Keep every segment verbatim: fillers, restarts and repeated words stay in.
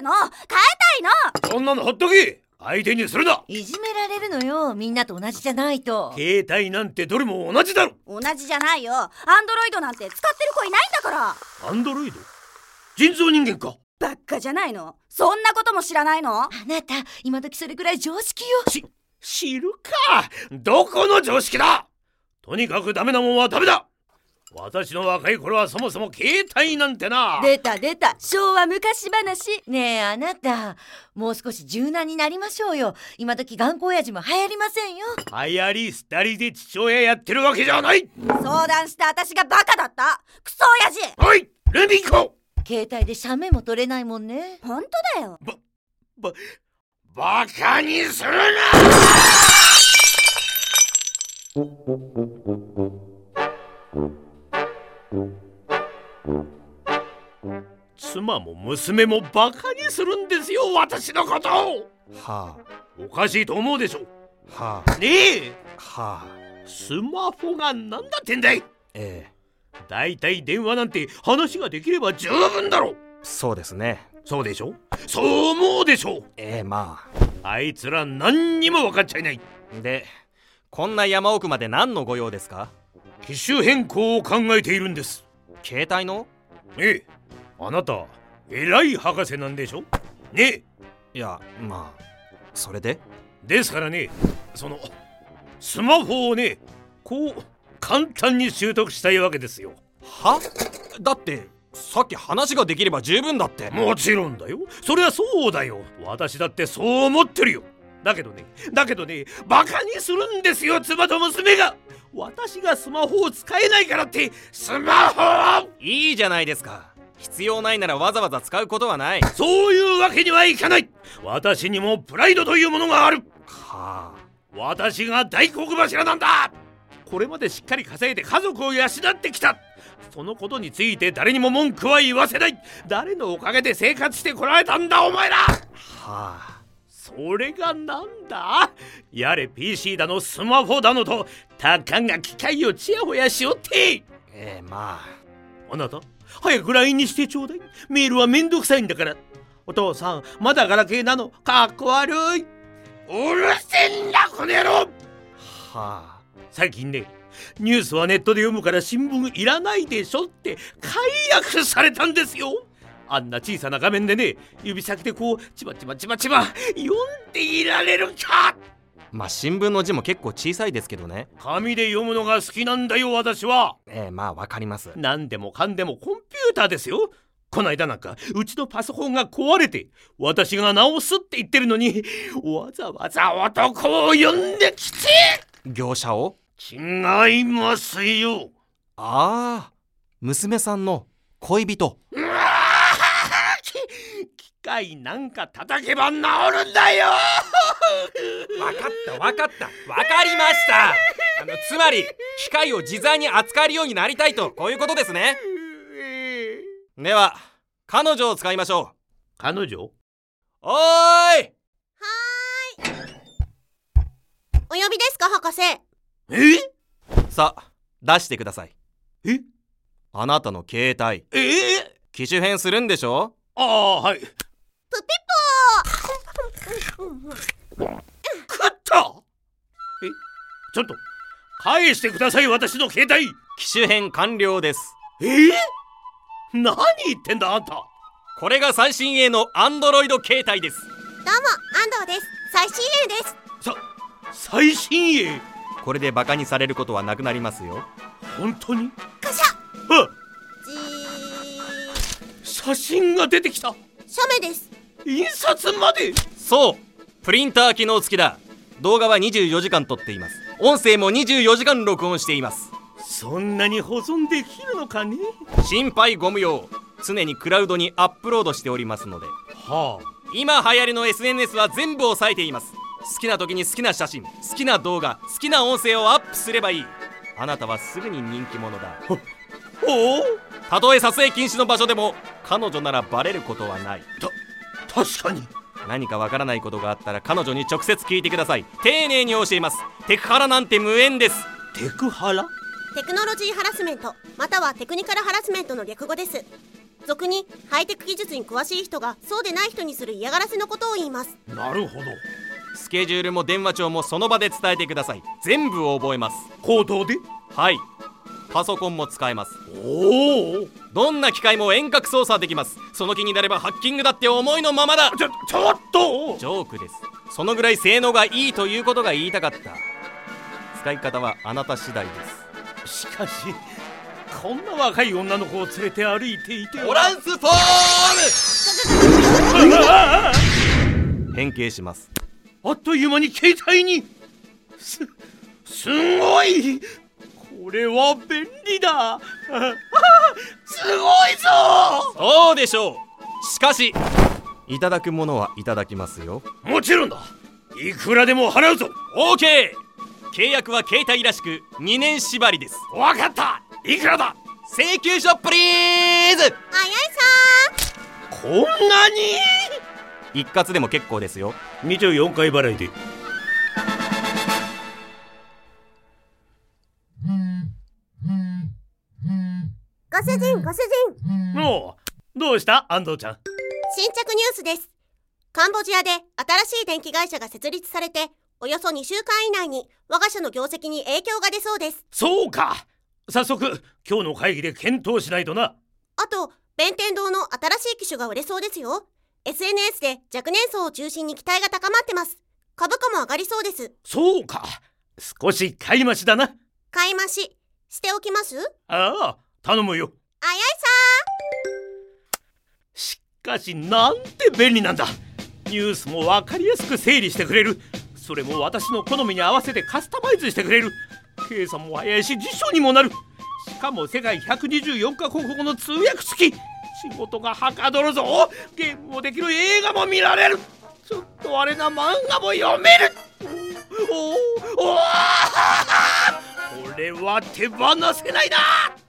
るの。変えたいの。 そんなのほっとけ。相手にするな。 いじめられるのよ。みんなと同じじゃないと。 携帯なんてどれも同じだろ。 同じじゃないよ。アンドロイドなんて使ってる子いないんだから。 アンドロイド？人造人間か。 バカじゃないの。そんなことも知らないの。 あなた今時それくらい常識よ。 し知るか。どこの常識だ。とにかくダメなもんはダメだ。私の若い頃はそもそも携帯なんてな。 出た出た、昭和昔話。ねえあなた、もう少し柔軟になりましょうよ。今時頑固親父も流行りませんよ。 流行り廃りで父親やってるわけじゃない。 相談した私がバカだった。クソ親父。 おいルミ子。 携帯で写メも撮れないもんね。 本当だよ。 ばばバカにするな。妻も娘もバカにするんですよ、私のことを。 はおかしいと思うでしょ。 あはねえ、 あはあスマホがなんだってんだい。 ええだいたい電話なんて話ができれば十分だろ。 そうですね。 そうでしょ。そう思うでしょ。 ええまあいつら何にも分かっちゃいない。 あでこんな山奥まで何のご用ですか？ 機種変更を考えているんです。 携帯の？ ええ、あなた偉い博士なんでしょねえ。 いやまあそれでですからね、そのスマホをね、こう簡単に習得したいわけですよ。 は？だってさっき話ができれば十分だって。 もちろんだよ。そりゃそうだよ。私だってそう思ってるよ。だけどね、だけどね、バカにするんですよ、妻と娘が。私がスマホを使えないからってスマホを。 いいじゃないですか。必要ないならわざわざ使うことはない。 そういうわけにはいかない。私にもプライドというものがある。 はあ。 私が大黒柱なんだ。これまでしっかり稼いで家族を養ってきた。そのことについて誰にも文句は言わせない。誰のおかげで生活してこられたんだお前ら。はあ。 それがなんだ。やれ ピーシー だのスマホだのとたかが機械をちやほやしよって。 ええまああなた早く ライン にしてちょうだい。メールはめんどくさいんだから。お父さんまだガラケーなのかっこ悪い。うるせえんだこの野郎。 はあ。 最近ね、ニュースはネットで読むから新聞いらないでしょって解約されたんですよ。あんな小さな画面でね、指先でこうちまちまちまちま読んでいられるか。 まあ新聞の字も結構小さいですけどね。 紙で読むのが好きなんだよ私は。 ええまあわかります。 何でもかんでもコンピューターですよ。こないだなんかうちのパソコンが壊れて私が直すって言ってるのにわざわざ男を呼んできて。 業者を？ 違いますよ。 ああ、娘さんの恋人。 うわ機械なんか叩けば治るんだよ。 わかったわかったわかりました。あのつまり機械を自在に扱えるようになりたいと、こういうことですね。では彼女を使いましょう。 彼女？ おーい。 お呼びですか博士。 え？ さあ出してください。 え？ あなたの携帯。 ええ？ 機種変するんでしょ？ ああはい。 プピポー。 食った。え？ちょっと返してください私の携帯。 機種変完了です。 えー、何言ってんだあんた。 これが最新鋭のアンドロイド携帯です。 どうも安藤です。最新鋭です。 さ最新鋭。 これでバカにされることはなくなりますよ。 本当に？ カシャ。 あ、 じ写真が出てきた。 ー写メです。 印刷まで。 そう、プリンター機能付きだ。動画はにじゅうよじかん撮っています。音声もにじゅうよじかん録音しています。 そんなに保存できるのかね。 心配ご無用。常にクラウドにアップロードしておりますので。 はあ。 今流行りの エスエヌエス は全部押さえています。好きな時に好きな写真、好きな動画、好きな音声をアップすればいい。あなたはすぐに人気者だ。 おお。 たとえ撮影禁止の場所でも彼女ならバレることはない。 た確かに。 何かわからないことがあったら彼女に直接聞いてください。丁寧に教えます。テクハラなんて無縁です。 テクハラ？ テクノロジーハラスメントまたはテクニカルハラスメントの略語です。 俗にハイテク技術に詳しい人がそうでない人にする嫌がらせのことを言います。 なるほど。 スケジュールも電話帳もその場で伝えてください。全部覚えます。 口頭で？ はい。パソコンも使えます。 おお。 どんな機械も遠隔操作できます。その気になればハッキングだって思いのままだ。 ちょ、ちょっとジョークです。そのぐらい性能がいいということが言いたかった。使い方はあなた次第です。 しかしこんな若い女の子を連れて歩いていてトランスフォーム変形します。 あっという間に携帯に。す、すごい。これは便利だ。すごいぞ。 そうでしょう。しかしいただくものはいただきますよ。 もちろんだ。いくらでも払うぞ。 オーケー。 契約は携帯らしくにねん縛りです。 わかった。いくらだ。 請求書プリーズ。 あやいさこんなに。 一括でも結構ですよ。 にじゅうよんかい払いで。 ご主人ご主人。 おう、どうした安藤ちゃん。 新着ニュースです。カンボジアで新しい電気会社が設立されておよそにしゅうかん以内に我が社の業績に影響が出そうです。 そうか。早速今日の会議で検討しないとな。 あと弁天堂の新しい機種が売れそうですよ。 エスエヌエス で若年層を中心に期待が高まってます。株価も上がりそうです。 そうか。少し買い増しだな。 買い増ししておきます。 ああ、頼むよ。 あやいしかしなんて便利なんだ。ニュースも分かりやすく整理してくれる。それも私の好みに合わせてカスタマイズしてくれる。計算も早いし辞書にもなる。しかも世界ひゃくにじゅうよんカ国語の通訳付き。仕事がはかどるぞ。ゲームもできる。映画も見られる。ちょっとあれな漫画も読める。おおおこれは手放せないな。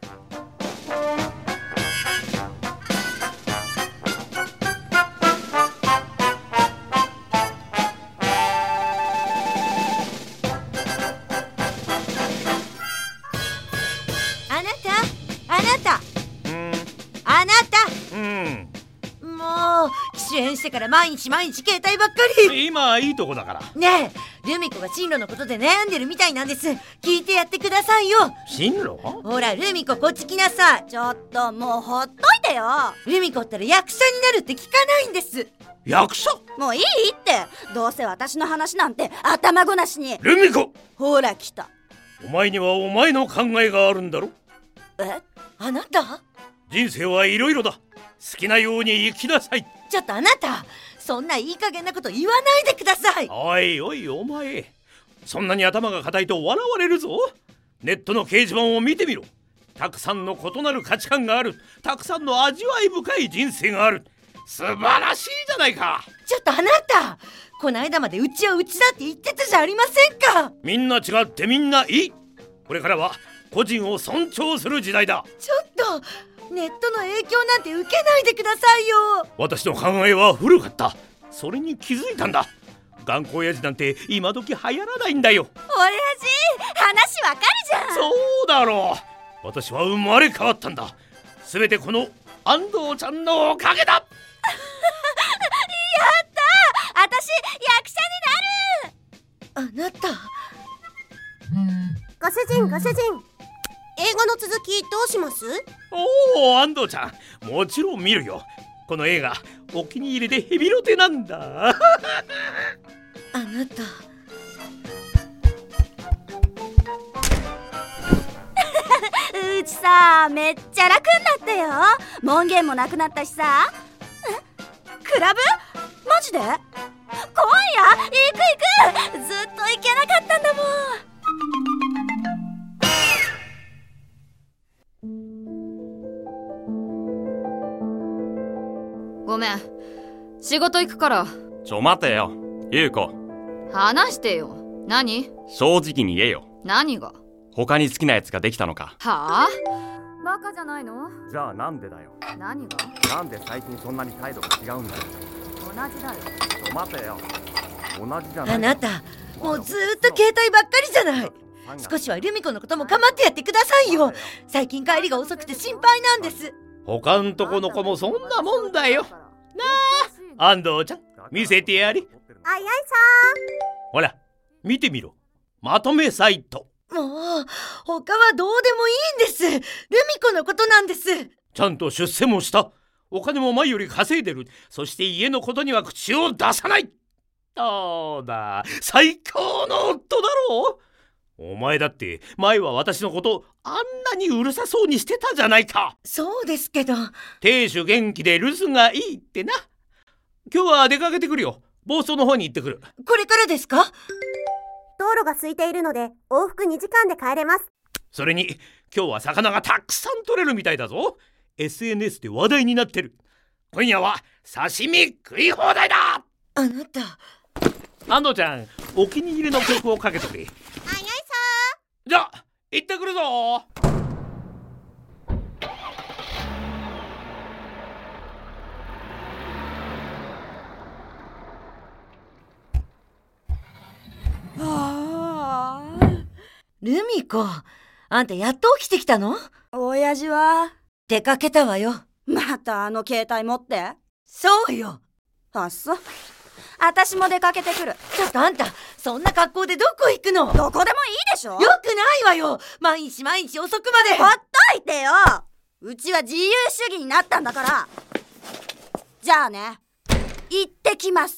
主演してから毎日毎日携帯ばっかり。 今いいとこだから。 ねえ、ルミ子が進路のことで悩んでるみたいなんです。聞いてやってくださいよ。 進路？ ほらルミ子、こっち来なさい。 ちょっともうほっといてよ。 ルミ子ったら役者になるって聞かないんです。 役者？ もういいって。どうせ私の話なんて頭ごなしに。 ルミ子、 ほら来た。 お前にはお前の考えがあるんだろ。 え、あなた？ 人生はいろいろだ。好きなように生きなさい。 ちょっとあなた、そんないい加減なこと言わないでください。 おいおいお前、そんなに頭が固いと笑われるぞ。ネットの掲示板を見てみろ。たくさんの異なる価値観がある。たくさんの味わい深い人生がある。素晴らしいじゃないか。 ちょっとあなた、この間までうちはうちだって言ってたじゃありませんか。 みんな違ってみんないい。これからは個人を尊重する時代だ。 ちょっとネットの影響なんて受けないでくださいよ。 私の考えは古かった。それに気づいたんだ。頑固親父なんて今時流行らないんだよ。 親父、話わかるじゃん。 そうだろう。私は生まれ変わったんだ。すべてこの安藤ちゃんのおかげだ。やったー、私役者になる。あなた、 ご主人ご主人、映画の続きどうします？ おお、安藤ちゃん、もちろん見るよ。この映画お気に入りでヘビロテなんだ。 あなたうちさ、めっちゃ楽になったよ。門限もなくなったしさ。クラブ？マジで？今夜行く行く。ずっと行けなかったんだもん。 ごめん、仕事行くから。 ちょ待てよ、優子。 話してよ。何？ 正直に言えよ。 何が？ 他に好きなやつができたのか。 はあ？バカじゃないの？ じゃあなんでだよ。 何が？ なんで最近そんなに態度が違うんだよ。 同じだよ。 ちょ待てよ、同じじゃない。 あなた、もうずーっと携帯ばっかりじゃない。少しはルミ子のことも構ってやってくださいよ。最近帰りが遅くて心配なんです。 他んとこの子もそんなもんだよ。安藤ちゃん、見せてやれ。 あいあいさほら見てみろ、まとめサイト。 もう他はどうでもいいんです。ルミ子のことなんです。 ちゃんと出世もした。お金も前より稼いでる。そして家のことには口を出さない。そうだ、最高の夫だろう。お前だって前は私のことあんなにうるさそうにしてたじゃないか。 そうですけど。 亭主元気で留守がいいってな。今日は出かけてくるよ。房総の方に行ってくる。 これからですか？ 道路が空いているので往復にじかんで帰れます。 それに今日は魚がたくさん取れるみたいだぞ。 エスエヌエス で話題になってる。今夜は刺身食い放題だ。 あなた。 安藤ちゃん、お気に入りの曲をかけてくれ。 あいあいさじゃあ行ってくるぞ。 ルミ子、あんたやっと起きてきたの？ 親父は出かけたわよ。 またあの携帯持って？ そうよ。 あっそ。私も出かけてくる。 ちょっとあんた、そんな格好でどこ行くの？ どこでもいいでしょ。 よくないわよ。毎日毎日遅くまで。 ほっといてよ。うちは自由主義になったんだから。じゃあね、行ってきます。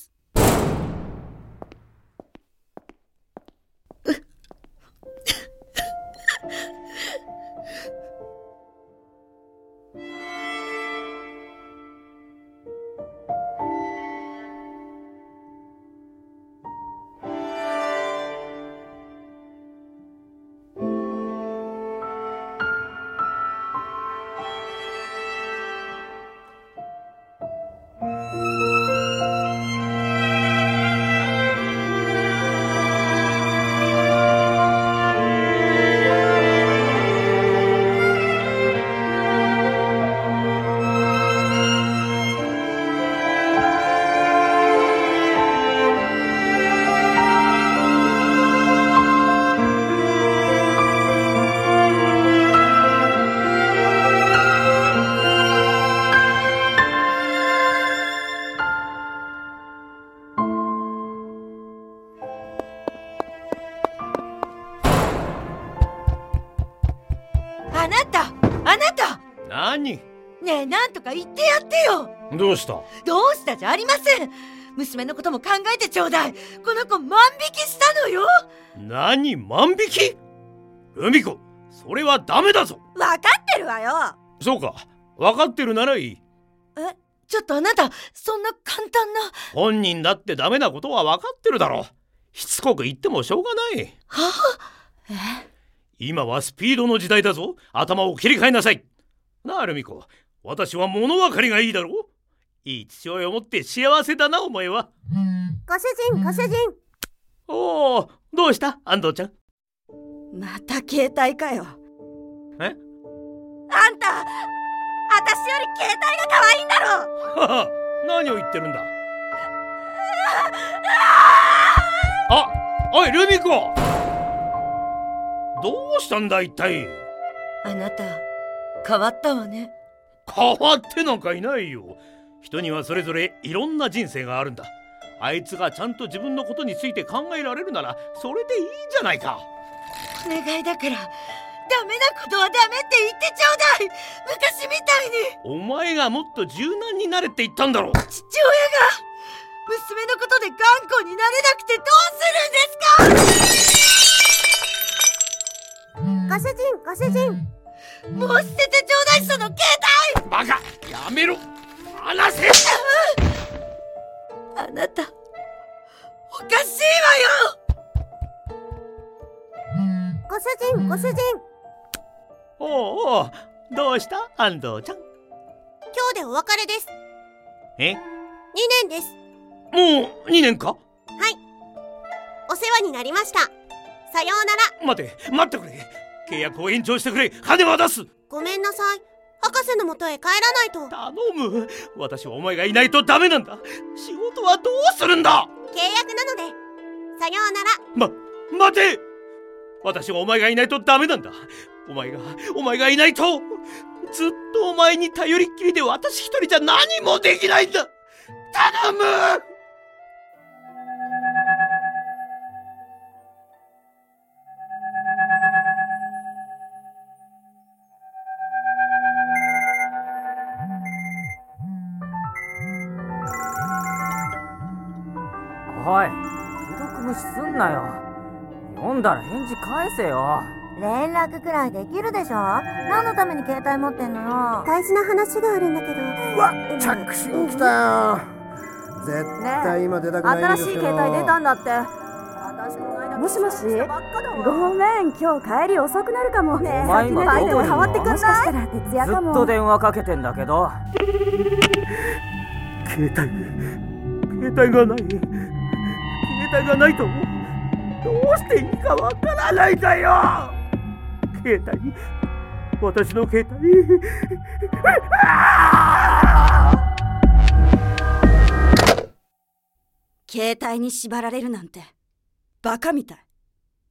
あなた、あなた。 何？ ねえ、なんとか言ってやってよ。 どうした？ どうしたじゃありません。娘のことも考えてちょうだい。この子万引きしたのよ。 何、万引き？ルミ子、それはダメだぞ。 分かってるわよ。 そうか、分かってるならいい。 え、ちょっとあなた、そんな簡単な。 本人だってダメなことは分かってるだろう。しつこく言ってもしょうがない。 はあ、 え？ 今はスピードの時代だぞ。頭を切り替えなさい。なあルミ子、私は物分かりがいいだろう。いい父親を持って幸せだな、お前は。 ご主人、ご主人。 おお、どうした安藤ちゃん。 また携帯かよ。 え？ あんた、私より携帯が可愛いんだろ。 はは、何を言ってるんだ。あ、おいルミ子、どうしたんだ一体。 あなた変わったわね。 変わってなんかいないよ。人にはそれぞれいろんな人生があるんだ。あいつがちゃんと自分のことについて考えられるならそれでいいじゃないか。 お願いだから、ダメなことはダメって言ってちょうだい。昔みたいに。 お前がもっと柔軟になれって言ったんだろ。 父親が娘のことで頑固になれなくてどうするんですか。 ご主人、ご主人。 もう捨ててちょうだい、その携帯。 バカ、やめろ、離せ。 あなたおかしいわよ。 ご主人、ご主人。 おうおう、どうした安藤ちゃん。 今日でお別れです。 え？ にねんです。 もうにねんか？ はい。お世話になりました。さようなら。 待て、待ってくれ。契約を延長してくれ。金は出す。 ごめんなさい。博士のもとへ帰らないと。 頼む。私はお前がいないとダメなんだ。仕事はどうするんだ。 契約なので。さようなら。 ま、待て。私はお前がいないとダメなんだ。お前が、お前がいないとずっとお前に頼りっきりで私一人じゃ何もできないんだ。頼む。 おい、既読無視すんなよ。読んだら返事返せよ。 連絡くらいできるでしょ。何のために携帯持ってんのよ。 大事な話があるんだけど。 うわ、着信来たよ。絶対今出たくないんですけど。 新しい携帯出たんだって。もしもし、ごめん、今日帰り遅くなるかも。ねえ、先にバイト変わってくんない？もしかしたら徹夜かも。 ずっと電話かけてんだけど。 携帯携帯がない携帯がないとどうしていいかわからないんだよ。携帯私の携帯携帯に縛られるなんてバカみたい。